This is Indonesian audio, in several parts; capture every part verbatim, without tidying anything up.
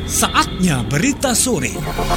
Saatnya berita sore.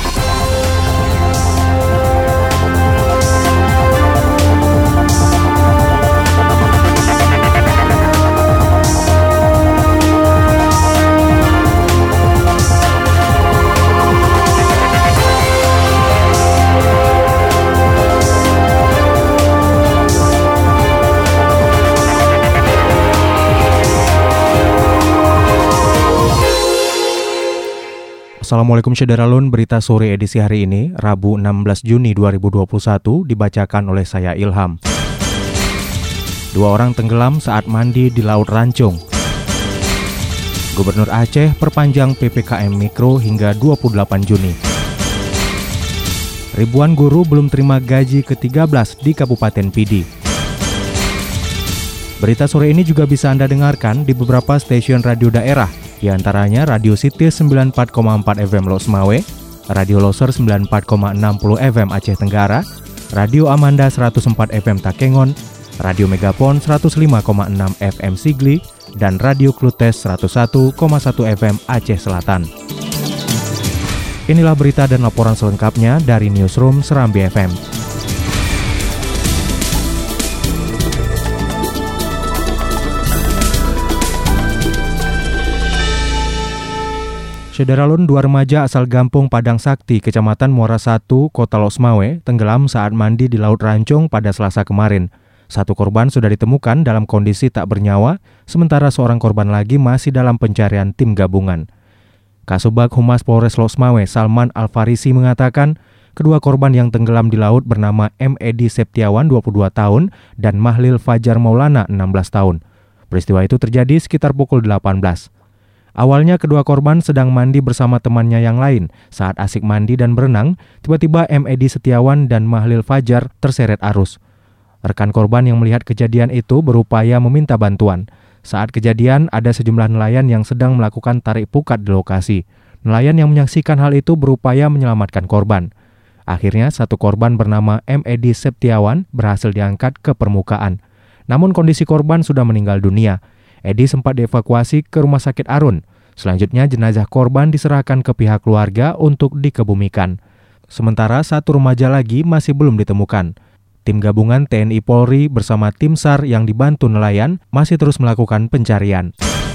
Assalamualaikum Syederalun, berita sore edisi hari ini, Rabu enam belas Juni dua ribu dua puluh satu, dibacakan oleh saya Ilham. Dua orang tenggelam saat mandi di Laut Rancung. Gubernur Aceh perpanjang P P K M Mikro hingga dua puluh delapan Juni. Ribuan guru belum terima gaji ke tiga belas di Kabupaten Pidi. Berita sore ini juga bisa Anda dengarkan di beberapa stasiun radio daerah, di antaranya Radio City sembilan puluh empat koma empat F M Losmawe, Radio Loser sembilan puluh empat koma enam puluh F M Aceh Tenggara, Radio Amanda seratus empat F M Takengon, Radio Megapon seratus lima koma enam F M Sigli, dan Radio Klutes seratus satu koma satu F M Aceh Selatan. Inilah berita dan laporan selengkapnya dari Newsroom Serambi F M. Syederalun, dua remaja asal Gampung Padang Sakti, Kecamatan Muara satu, Kota Losmawe, tenggelam saat mandi di Laut Rancung pada Selasa kemarin. Satu korban sudah ditemukan dalam kondisi tak bernyawa, sementara seorang korban lagi masih dalam pencarian tim gabungan. Kasubag Humas Polres Losmawe, Salman Alfarisi, mengatakan kedua korban yang tenggelam di laut bernama M. Edi Septiawan, dua puluh dua tahun, dan Mahlil Fajar Maulana, enam belas tahun. Peristiwa itu terjadi sekitar pukul delapan belas. Awalnya kedua korban sedang mandi bersama temannya yang lain. Saat asik mandi dan berenang, tiba-tiba M. Edi Setiawan dan Mahlil Fajar terseret arus. Rekan korban yang melihat kejadian itu berupaya meminta bantuan. Saat kejadian, ada sejumlah nelayan yang sedang melakukan tarik pukat di lokasi. Nelayan yang menyaksikan hal itu berupaya menyelamatkan korban. Akhirnya, satu korban bernama M. Edi Septiawan berhasil diangkat ke permukaan. Namun kondisi korban sudah meninggal dunia. Edi sempat dievakuasi ke Rumah Sakit Arun. Selanjutnya jenazah korban diserahkan ke pihak keluarga untuk dikebumikan. Sementara satu remaja lagi masih belum ditemukan. Tim gabungan T N I Polri bersama tim S A R yang dibantu nelayan masih terus melakukan pencarian.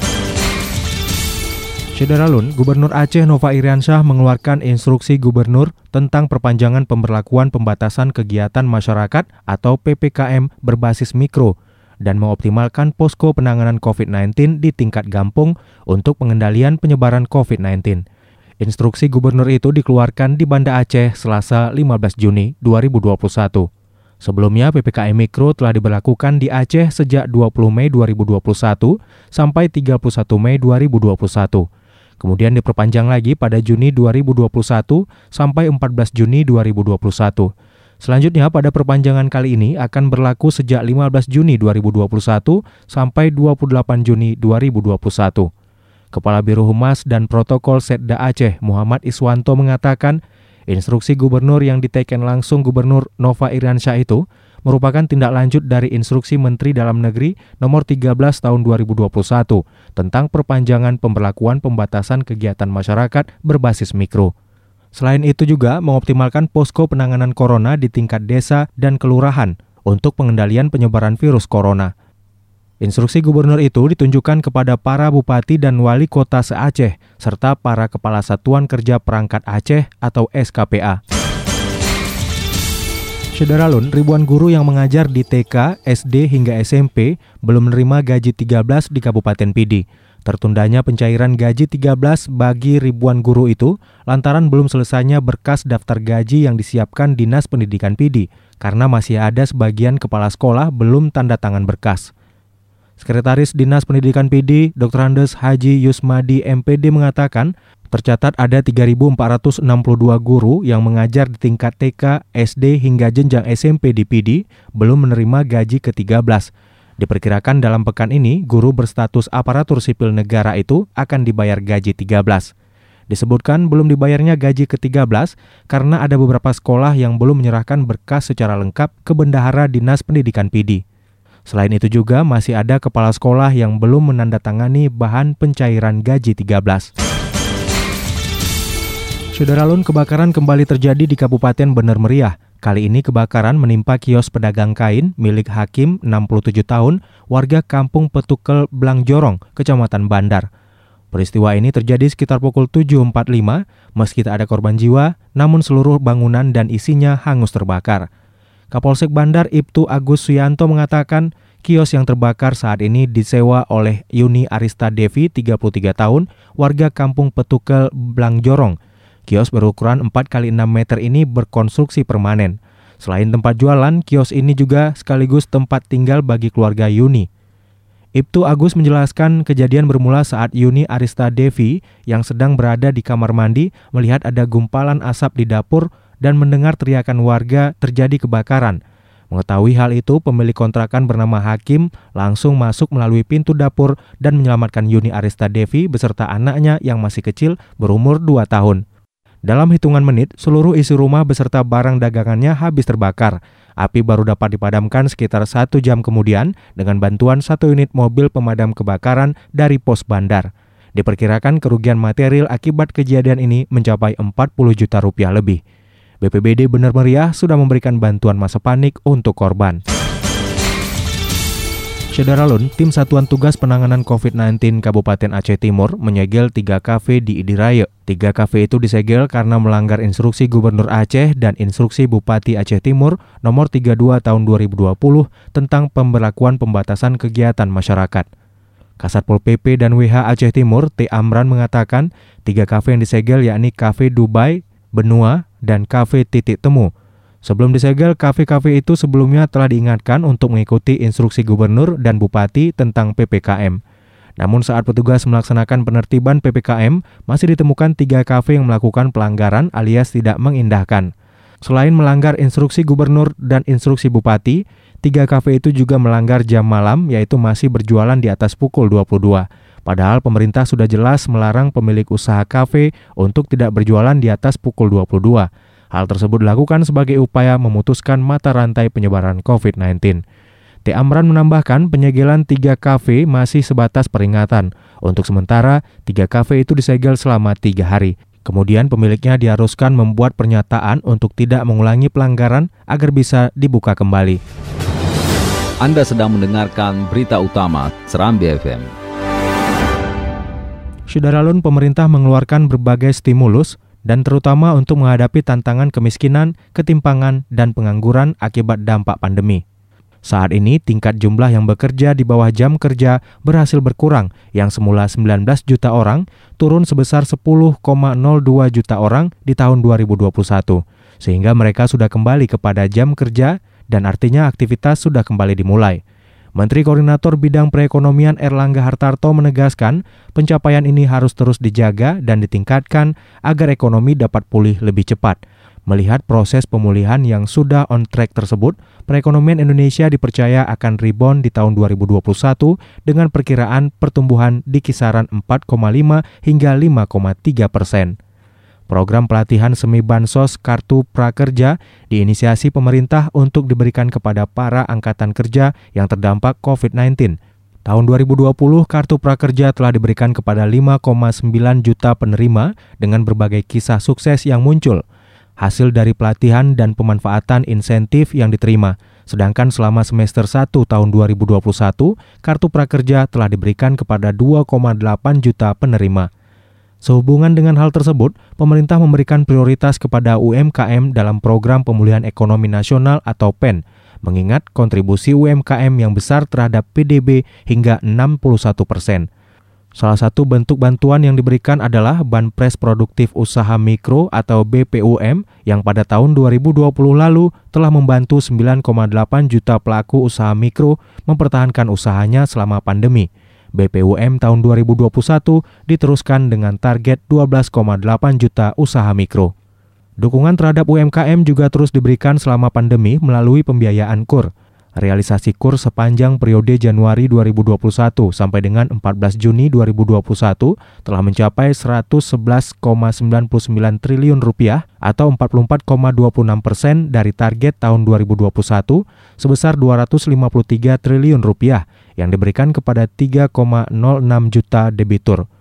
Syederalun, Gubernur Aceh Nova Iriansyah mengeluarkan instruksi gubernur tentang perpanjangan pemberlakuan pembatasan kegiatan masyarakat atau P P K M berbasis mikro dan mengoptimalkan posko penanganan covid sembilan belas di tingkat kampung untuk pengendalian penyebaran covid sembilan belas. Instruksi gubernur itu dikeluarkan di Banda Aceh Selasa lima belas Juni dua ribu dua puluh satu. Sebelumnya P P K M Mikro telah diberlakukan di Aceh sejak dua puluh Mei dua ribu dua puluh satu sampai tiga puluh satu Mei dua ribu dua puluh satu. Kemudian diperpanjang lagi pada Juni dua ribu dua puluh satu sampai empat belas Juni dua ribu dua puluh satu. Selanjutnya pada perpanjangan kali ini akan berlaku sejak lima belas Juni dua ribu dua puluh satu sampai dua puluh delapan Juni dua ribu dua puluh satu. Kepala Biro Humas dan Protokol Setda Aceh Muhammad Iswanto mengatakan instruksi gubernur yang diteken langsung Gubernur Nova Iriansyah itu merupakan tindak lanjut dari instruksi Menteri Dalam Negeri nomor tiga belas tahun dua ribu dua puluh satu tentang perpanjangan pemberlakuan pembatasan kegiatan masyarakat berbasis mikro. Selain itu juga mengoptimalkan posko penanganan corona di tingkat desa dan kelurahan untuk pengendalian penyebaran virus corona. Instruksi gubernur itu ditunjukkan kepada para bupati dan wali kota se-Aceh serta para kepala satuan kerja perangkat Aceh atau S K P A. Syederalun, ribuan guru yang mengajar di T K, S D hingga S M P belum menerima gaji tiga belas di Kabupaten Pidi. Tertundanya pencairan gaji tiga belas bagi ribuan guru itu lantaran belum selesainya berkas daftar gaji yang disiapkan Dinas Pendidikan Pidi karena masih ada sebagian kepala sekolah belum tanda tangan berkas. Sekretaris Dinas Pendidikan Pidi, Doktor Andes Haji Yusmadi M P D mengatakan tercatat ada tiga ribu empat ratus enam puluh dua guru yang mengajar di tingkat T K, S D hingga jenjang S M P di Pidi belum menerima gaji ke tiga belas. Diperkirakan dalam pekan ini, guru berstatus aparatur sipil negara itu akan dibayar gaji tiga belas. Disebutkan belum dibayarnya gaji ke tiga belas karena ada beberapa sekolah yang belum menyerahkan berkas secara lengkap ke Bendahara Dinas Pendidikan Pidi. Selain itu juga masih ada kepala sekolah yang belum menandatangani bahan pencairan gaji tiga belas. Saudaralun, kebakaran kembali terjadi di Kabupaten Bener Meriah. Kali ini kebakaran menimpa kios pedagang kain milik Hakim, enam puluh tujuh tahun, warga Kampung Petukel, Blangjorong, Kecamatan Bandar. Peristiwa ini terjadi sekitar pukul tujuh empat puluh lima, meski tak ada korban jiwa, namun seluruh bangunan dan isinya hangus terbakar. Kapolsek Bandar Ibtu Agus Suyanto mengatakan, kios yang terbakar saat ini disewa oleh Yuni Arista Devi, tiga puluh tiga tahun, warga Kampung Petukel, Blangjorong. Kios berukuran empat kali enam meter ini berkonstruksi permanen. Selain tempat jualan, kios ini juga sekaligus tempat tinggal bagi keluarga Yuni. Ibtu Agus menjelaskan kejadian bermula saat Yuni Arista Devi yang sedang berada di kamar mandi melihat ada gumpalan asap di dapur dan mendengar teriakan warga terjadi kebakaran. Mengetahui hal itu, pemilik kontrakan bernama Hakim langsung masuk melalui pintu dapur dan menyelamatkan Yuni Arista Devi beserta anaknya yang masih kecil berumur dua tahun. Dalam hitungan menit, seluruh isi rumah beserta barang dagangannya habis terbakar. Api baru dapat dipadamkan sekitar satu jam kemudian dengan bantuan satu unit mobil pemadam kebakaran dari pos bandar. Diperkirakan kerugian material akibat kejadian ini mencapai empat puluh juta rupiah lebih. B P B D Bener Meriah sudah memberikan bantuan masa panik untuk korban. Saudaralun, tim Satuan Tugas Penanganan covid sembilan belas Kabupaten Aceh Timur menyegel tiga kafe di Idiraya. Tiga kafe itu disegel karena melanggar instruksi Gubernur Aceh dan instruksi Bupati Aceh Timur nomor tiga puluh dua tahun dua ribu dua puluh tentang pemberlakuan pembatasan kegiatan masyarakat. Kasatpol P P dan W H Aceh Timur, T. Amran mengatakan, tiga kafe yang disegel yakni Kafe Dubai, Benua, dan Kafe Titik Temu. Sebelum disegel, kafe-kafe itu sebelumnya telah diingatkan untuk mengikuti instruksi gubernur dan bupati tentang P P K M. Namun saat petugas melaksanakan penertiban P P K M, masih ditemukan tiga kafe yang melakukan pelanggaran alias tidak mengindahkan. Selain melanggar instruksi gubernur dan instruksi bupati, tiga kafe itu juga melanggar jam malam, yaitu masih berjualan di atas pukul dua puluh dua. Padahal pemerintah sudah jelas melarang pemilik usaha kafe untuk tidak berjualan di atas pukul dua puluh dua. Hal tersebut dilakukan sebagai upaya memutuskan mata rantai penyebaran covid sembilan belas. T. Amran menambahkan penyegelan tiga kafe masih sebatas peringatan. Untuk sementara, tiga kafe itu disegel selama tiga hari. Kemudian pemiliknya diharuskan membuat pernyataan untuk tidak mengulangi pelanggaran agar bisa dibuka kembali. Anda sedang mendengarkan berita utama Serambi F M. Saudaralun, pemerintah mengeluarkan berbagai stimulus dan terutama untuk menghadapi tantangan kemiskinan, ketimpangan, dan pengangguran akibat dampak pandemi. Saat ini, tingkat jumlah yang bekerja di bawah jam kerja berhasil berkurang, yang semula sembilan belas juta orang, turun sebesar sepuluh koma nol dua juta orang di tahun dua ribu dua puluh satu, sehingga mereka sudah kembali kepada jam kerja dan artinya aktivitas sudah kembali dimulai. Menteri Koordinator Bidang Perekonomian Erlangga Hartarto menegaskan pencapaian ini harus terus dijaga dan ditingkatkan agar ekonomi dapat pulih lebih cepat. Melihat proses pemulihan yang sudah on track tersebut, perekonomian Indonesia dipercaya akan rebound di tahun dua ribu dua puluh satu dengan perkiraan pertumbuhan di kisaran empat koma lima hingga lima koma tiga persen. Program pelatihan semi bansos Kartu Prakerja diinisiasi pemerintah untuk diberikan kepada para angkatan kerja yang terdampak covid sembilan belas. Tahun dua ribu dua puluh, Kartu Prakerja telah diberikan kepada lima koma sembilan juta penerima dengan berbagai kisah sukses yang muncul. Hasil dari pelatihan dan pemanfaatan insentif yang diterima. Sedangkan selama semester satu tahun dua ribu dua puluh satu, Kartu Prakerja telah diberikan kepada dua koma delapan juta penerima. Sehubungan dengan hal tersebut, pemerintah memberikan prioritas kepada U M K M dalam Program Pemulihan Ekonomi Nasional atau P E N, mengingat kontribusi U M K M yang besar terhadap P D B hingga enam puluh satu persen. Salah satu bentuk bantuan yang diberikan adalah Banpres Produktif Usaha Mikro atau B P U M yang pada tahun dua ribu dua puluh lalu telah membantu sembilan koma delapan juta pelaku usaha mikro mempertahankan usahanya selama pandemi. B P U M tahun dua ribu dua puluh satu diteruskan dengan target dua belas koma delapan juta usaha mikro. Dukungan terhadap U M K M juga terus diberikan selama pandemi melalui pembiayaan K U R. Realisasi K U R sepanjang periode Januari dua ribu dua puluh satu sampai dengan empat belas Juni dua ribu dua puluh satu telah mencapai seratus sebelas koma sembilan sembilan triliun rupiah atau empat puluh empat koma dua enam persen dari target tahun dua ribu dua puluh satu sebesar dua ratus lima puluh tiga triliun rupiah yang diberikan kepada tiga koma nol enam juta debitur.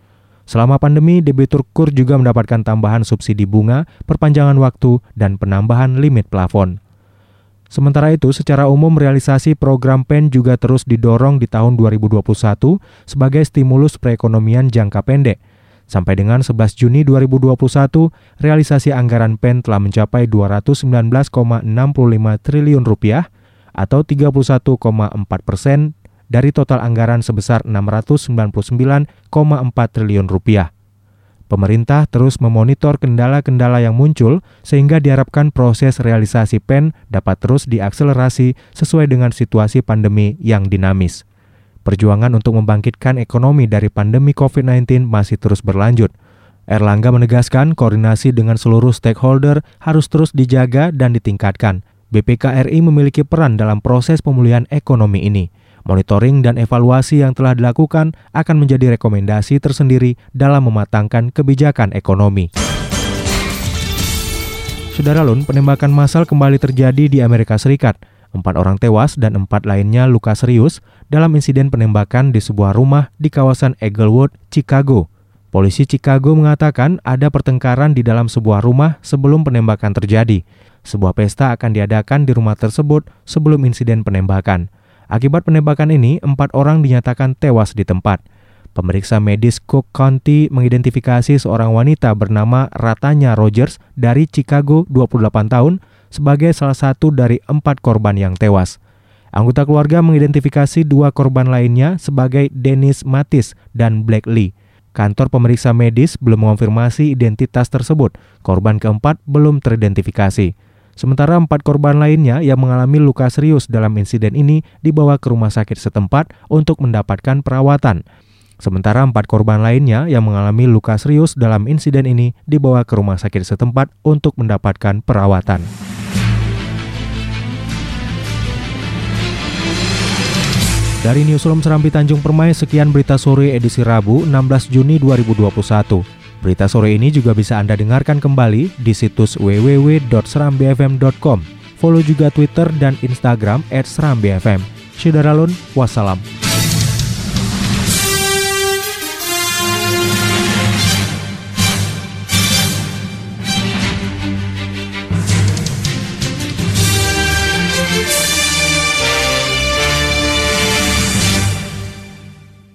Selama pandemi, debitur K U R juga mendapatkan tambahan subsidi bunga, perpanjangan waktu, dan penambahan limit plafon. Sementara itu, secara umum realisasi program P E N juga terus didorong di tahun dua ribu dua puluh satu sebagai stimulus perekonomian jangka pendek. Sampai dengan sebelas Juni dua ribu dua puluh satu, realisasi anggaran P E N telah mencapai dua ratus sembilan belas koma enam lima triliun rupiah atau tiga puluh satu koma empat persen dari total anggaran sebesar enam ratus sembilan puluh sembilan koma empat triliun rupiah. Pemerintah terus memonitor kendala-kendala yang muncul sehingga diharapkan proses realisasi P E N dapat terus diakselerasi sesuai dengan situasi pandemi yang dinamis. Perjuangan untuk membangkitkan ekonomi dari pandemi covid sembilan belas masih terus berlanjut. Erlangga menegaskan koordinasi dengan seluruh stakeholder harus terus dijaga dan ditingkatkan. B P K R I memiliki peran dalam proses pemulihan ekonomi ini. Monitoring dan evaluasi yang telah dilakukan akan menjadi rekomendasi tersendiri dalam mematangkan kebijakan ekonomi. Saudaralun, penembakan massal kembali terjadi di Amerika Serikat. Empat orang tewas dan empat lainnya luka serius dalam insiden penembakan di sebuah rumah di kawasan Englewood, Chicago. Polisi Chicago mengatakan ada pertengkaran di dalam sebuah rumah sebelum penembakan terjadi. Sebuah pesta akan diadakan di rumah tersebut sebelum insiden penembakan. Akibat penembakan ini, empat orang dinyatakan tewas di tempat. Pemeriksa medis Cook County mengidentifikasi seorang wanita bernama Ratanya Rogers dari Chicago, dua puluh delapan tahun, sebagai salah satu dari empat korban yang tewas. Anggota keluarga mengidentifikasi dua korban lainnya sebagai Dennis Matis dan Blake Lee. Kantor pemeriksa medis belum mengonfirmasi identitas tersebut. Korban keempat belum teridentifikasi. Sementara empat korban lainnya yang mengalami luka serius dalam insiden ini dibawa ke rumah sakit setempat untuk mendapatkan perawatan. Sementara empat korban lainnya yang mengalami luka serius dalam insiden ini dibawa ke rumah sakit setempat untuk mendapatkan perawatan. Dari Newsroom Serambi Tanjung Permai, sekian berita sore edisi Rabu enam belas Juni dua ribu dua puluh satu. Berita sore ini juga bisa Anda dengarkan kembali di situs w w w dot serambi f m dot com. Follow juga Twitter dan Instagram et serambi f m. Saudaralun, wassalam.